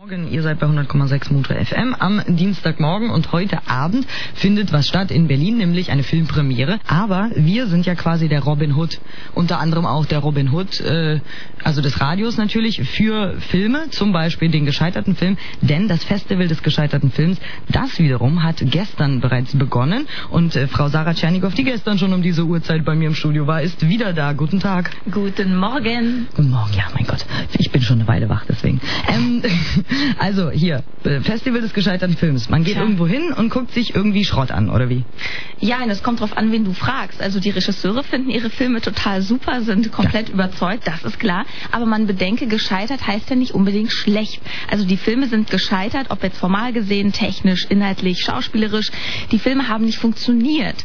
Morgen, ihr seid bei 100,6 Motor FM am Dienstagmorgen und heute Abend findet was statt in Berlin, nämlich eine Filmpremiere. Aber wir sind ja quasi der Robin Hood, unter anderem auch der Robin Hood, also des Radios natürlich, für Filme, zum Beispiel den gescheiterten Film. Denn das Festival des gescheiterten Films, das wiederum hat gestern bereits begonnen. Und Frau Sarah Tschernigow, die gestern schon um diese Uhrzeit bei mir im Studio war, ist wieder da. Guten Tag. Guten Morgen. Guten Morgen, ja, mein Gott. Ich bin schon eine Weile wach, deswegen. Also hier, Festival des gescheiterten Films. Man geht irgendwo hin und guckt sich irgendwie Schrott an, oder wie? Ja, und es kommt drauf an, wen du fragst. Also die Regisseure finden ihre Filme total super, sind komplett überzeugt, das ist klar. Aber man bedenke, gescheitert heißt ja nicht unbedingt schlecht. Also die Filme sind gescheitert, ob jetzt formal gesehen, technisch, inhaltlich, schauspielerisch. Die Filme haben nicht funktioniert.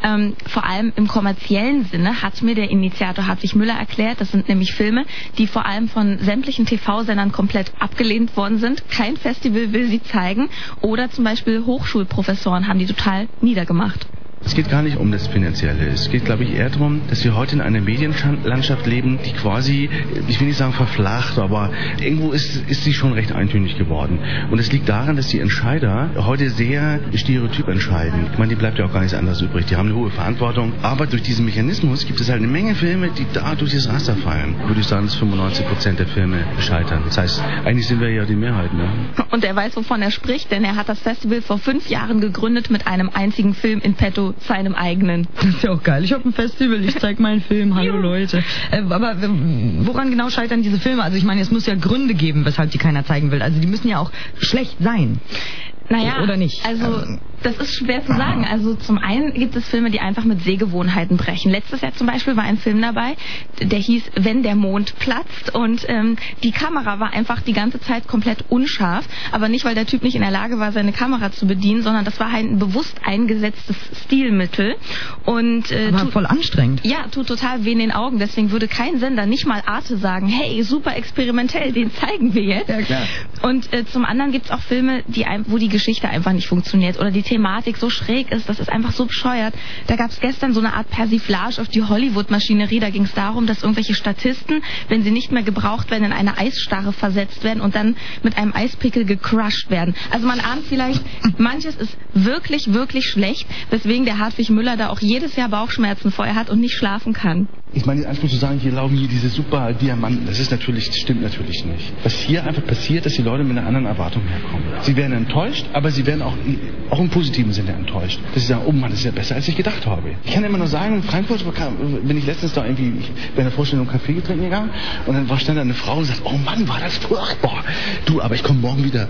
Vor allem im kommerziellen Sinne hat mir der Initiator Hartwig Müller erklärt, das sind nämlich Filme, die vor allem von sämtlichen TV-Sendern komplett abgelehnt worden sind. Kein Festival will sie zeigen. Oder zum Beispiel Hochschulprofessoren haben die total niedergemacht. Es geht gar nicht um das Finanzielle. Es geht, glaube ich, eher darum, dass wir heute in einer Medienlandschaft leben, die quasi, ich will nicht sagen verflacht, aber irgendwo ist sie schon recht eintönig geworden. Und es liegt daran, dass die Entscheider heute sehr stereotyp entscheiden. Ich meine, die bleibt ja auch gar nichts anderes übrig. Die haben eine hohe Verantwortung. Aber durch diesen Mechanismus gibt es halt eine Menge Filme, die da durch das Raster fallen. Würde ich sagen, dass 95% der Filme scheitern. Das heißt, eigentlich sind wir ja die Mehrheit, ne? Und er weiß, wovon er spricht, denn er hat das Festival vor 5 Jahren gegründet mit einem einzigen Film in petto, seinem eigenen. Das ist ja auch geil. Ich habe ein Festival, ich zeige meinen Film. Hallo Leute. Aber woran genau scheitern diese Filme? Also ich meine, es muss ja Gründe geben, weshalb die keiner zeigen will. Also die müssen ja auch schlecht sein. Naja, oder nicht? Also das ist schwer zu sagen. Also zum einen gibt es Filme, die einfach mit Sehgewohnheiten brechen. Letztes Jahr zum Beispiel war ein Film dabei, der hieß Wenn der Mond platzt, und die Kamera war einfach die ganze Zeit komplett unscharf, aber nicht, weil der Typ nicht in der Lage war, seine Kamera zu bedienen, sondern das war halt ein bewusst eingesetztes Stilmittel. Und aber voll anstrengend. Ja, tut total weh in den Augen. Deswegen würde kein Sender, nicht mal Arte, sagen, hey, super experimentell, den zeigen wir jetzt. Ja, klar. Und zum anderen gibt es auch Filme, wo die Geschichte einfach nicht funktioniert oder die Thematik so schräg ist, das ist einfach so bescheuert. Da gab es gestern so eine Art Persiflage auf die Hollywood-Maschinerie. Da ging es darum, dass irgendwelche Statisten, wenn sie nicht mehr gebraucht werden, in eine Eisstarre versetzt werden und dann mit einem Eispickel gecrushed werden. Also man ahnt vielleicht, manches ist wirklich, wirklich schlecht, weswegen der Hartwig Müller da auch jedes Jahr Bauchschmerzen vorher hat und nicht schlafen kann. Ich meine, einfach zu sagen, hier laufen hier diese super Diamanten, das stimmt natürlich nicht. Was hier einfach passiert, dass die Leute mit einer anderen Erwartung herkommen. Sie werden enttäuscht, aber sie werden auch im positiven Sinne enttäuscht. Dass sie sagen, oh Mann, das ist ja besser, als ich gedacht habe. Ich kann immer nur sagen, in Frankfurt bin ich letztens da irgendwie, bei einer Vorstellung Kaffee trinken gegangen und dann stand da eine Frau und sagt, oh Mann, war das furchtbar. Du, aber ich komme morgen wieder.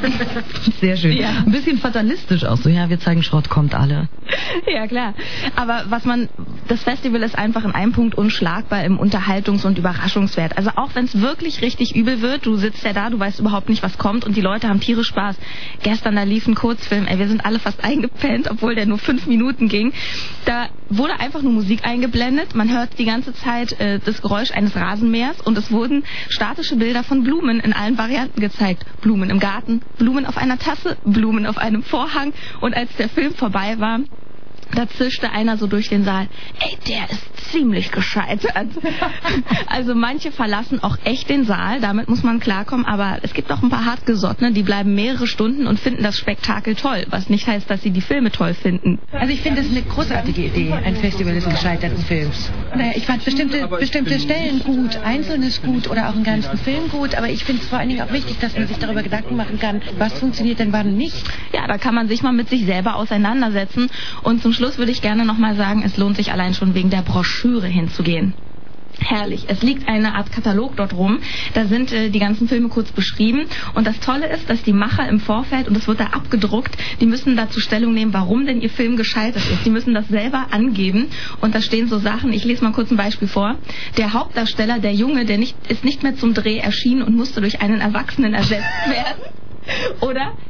Sehr schön. Ja. Ein bisschen fatalistisch auch so, ja, wir zeigen Schrott, kommt alle. Ja, klar. Aber das Festival ist einfach in einem Punkt unschlagbar im Unterhaltungs- und Überraschungswert. Also auch wenn es wirklich richtig übel wird, du sitzt ja da, du weißt überhaupt nicht, was kommt und die Leute haben tierisch Spaß. Gestern, da lief ein Kurzfilm, wir sind alle fast eingepennt, obwohl der nur 5 Minuten ging. Da wurde einfach nur Musik eingeblendet, man hört die ganze Zeit das Geräusch eines Rasenmähers und es wurden statische Bilder von Blumen in allen Varianten gezeigt. Blumen im Garten, Blumen auf einer Tasse, Blumen auf einem Vorhang, und als der Film vorbei war, da zischte einer so durch den Saal, ey, der ist ziemlich gescheitert. Also manche verlassen auch echt den Saal, damit muss man klarkommen, aber es gibt auch ein paar Hartgesottene, die bleiben mehrere Stunden und finden das Spektakel toll, was nicht heißt, dass sie die Filme toll finden. Also ich finde es eine großartige Idee, ein Festival des gescheiterten Films. Naja, ich fand bestimmte Stellen gut, Einzelnes gut oder auch einen ganzen Film gut, aber ich finde es vor allen Dingen auch wichtig, dass man sich darüber Gedanken machen kann, was funktioniert denn wann nicht. Ja, da kann man sich mal mit sich selber auseinandersetzen, und zum Schluss würde ich gerne nochmal sagen, es lohnt sich allein schon wegen der Broschüre hinzugehen. Herrlich. Es liegt eine Art Katalog dort rum. Da sind die ganzen Filme kurz beschrieben. Und das Tolle ist, dass die Macher im Vorfeld, und es wird da abgedruckt, die müssen dazu Stellung nehmen, warum denn ihr Film gescheitert ist. Die müssen das selber angeben. Und da stehen so Sachen, ich lese mal kurz ein Beispiel vor. Der Hauptdarsteller, der Junge, ist nicht mehr zum Dreh erschienen und musste durch einen Erwachsenen ersetzt werden. Oder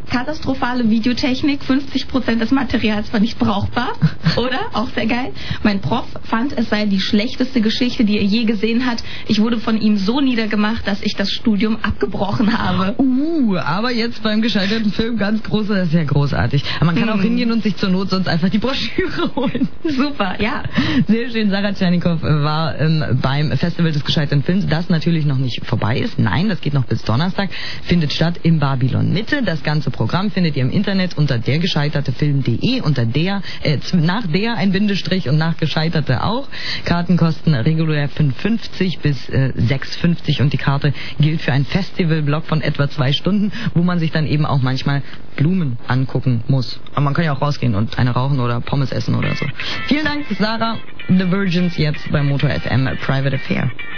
katastrophale Videotechnik, 50% des Materials war nicht brauchbar. Oder? Auch sehr geil. Mein Prof fand, es sei die schlechteste Geschichte, die er je gesehen hat. Ich wurde von ihm so niedergemacht, dass ich das Studium abgebrochen habe. Aber jetzt beim gescheiterten Film ganz groß, das ist ja großartig. Aber man kann auch hingehen und sich zur Not sonst einfach die Broschüre holen. Super, ja. Sehr schön. Sarah Tschernikow war beim Festival des gescheiterten Films, das natürlich noch nicht vorbei ist. Nein, das geht noch bis Donnerstag. Findet statt im Babylon Mitte. Das ganze Programm findet ihr im Internet unter dergescheitertefilm.de, unter der, nach der ein Bindestrich und nach gescheiterte auch. Karten kosten regulär 5,50 bis 6,50 und die Karte gilt für einen Festivalblock von etwa 2 Stunden, wo man sich dann eben auch manchmal Blumen angucken muss. Aber man kann ja auch rausgehen und eine rauchen oder Pommes essen oder so. Vielen Dank, Sarah. The Virgins jetzt bei Motor FM Private Affair.